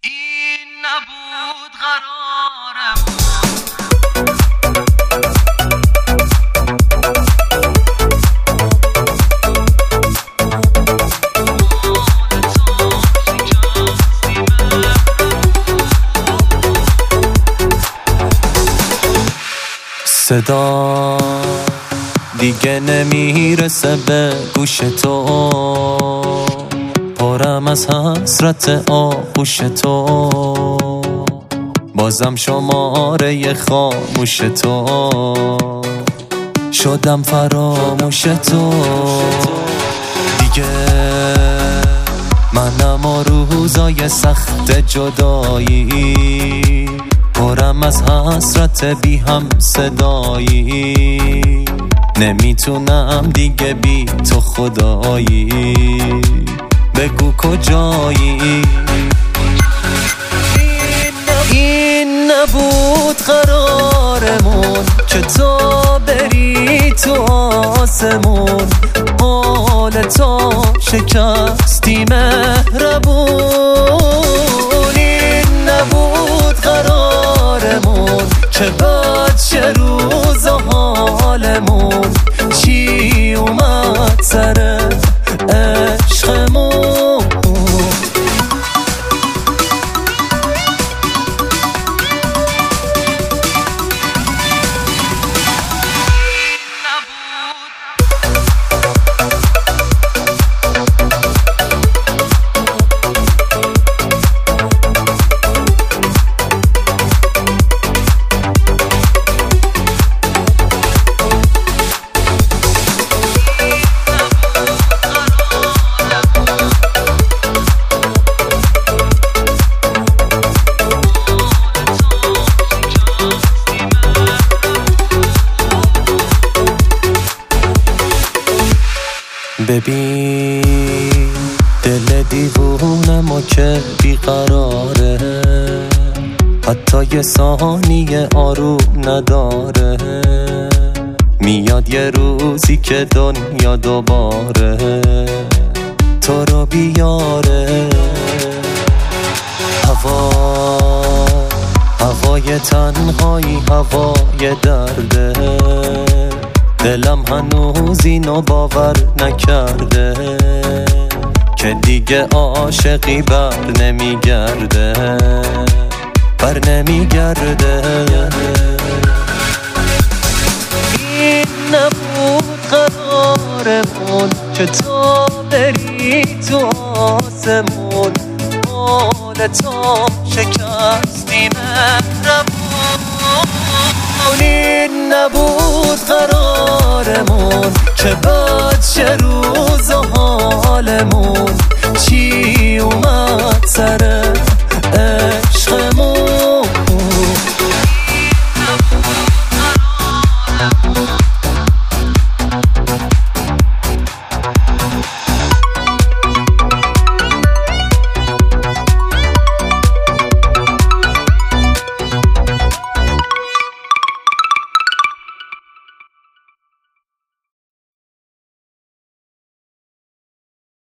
این نبود قرارم. صدا دیگه نمیرسه به گوش تو، پرم از حسرت آغوش تو، بازم شماره خاموش تو، شدم فراموش تو. دیگه منم و روزای سخت جدایی، پرم از حسرت بی هم صدایی، نمیتونم دیگه بی تو خدایی، بگو کجایی. این نبود قرارمون که تو بری تو آسمون، حال تو شکستی مهربون. این نبود قرارمون که بد شه روز و حالمون، چی اومد سر عشقمون. ببین دل دیوونه ما که بیقراره، حتی یه ثانیه آروم نداره، میاد یه روزی که دنیا دوباره تو رو بیاره. هوای تنهایی، هوای درده، دلم هنوز اینو باور نکرده که دیگه عاشقی بر نمیگرده. این نبود قرارمون که تو بری تو آسمون، حال تو شکستی مهربون. این نبود قرارمون که بد شه روز و حالمون،